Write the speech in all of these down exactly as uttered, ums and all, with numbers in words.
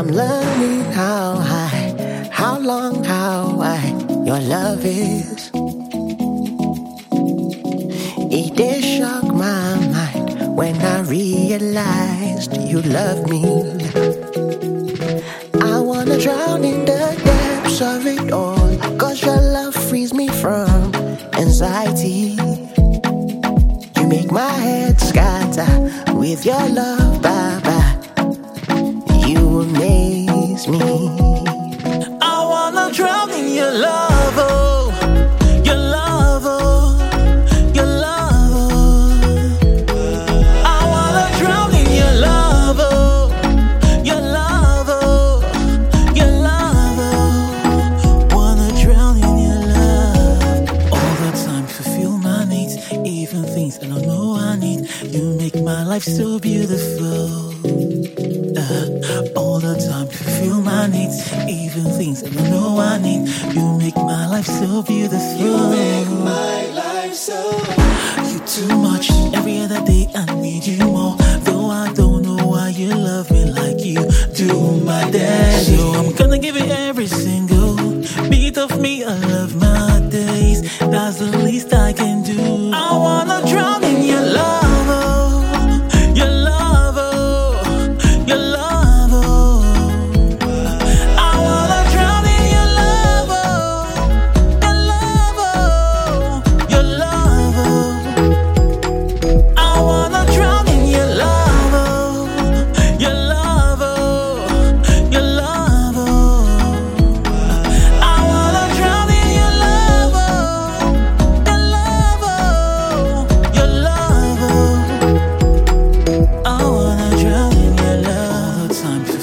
I'm learning how high, how long, how wide your love is. It did shock my mind when I realized you love me. I wanna drown in the depths of it all, cause your love frees me from anxiety. You make my head scatter with your love, Baba. You amaze me. I wanna drown in your love, oh, your love, oh, your love, oh. I wanna drown in your love, oh, your love, oh, your love, oh. Wanna drown in your love. All the time fulfill my needs, even things I don't know I need. You make my life so beautiful. Uh, all the time to fulfill my needs, even things I don't know I need. You make my life so beautiful. You make my life so. You too much. Every other day I need you more. Though I don't know why you love me like you do, my daddy. So I'm gonna give it every single beat of me. I love my days. That's the least I can do. I wanna drown in your love.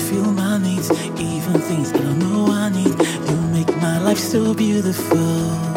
Even things I don't know I need. You make my life so beautiful.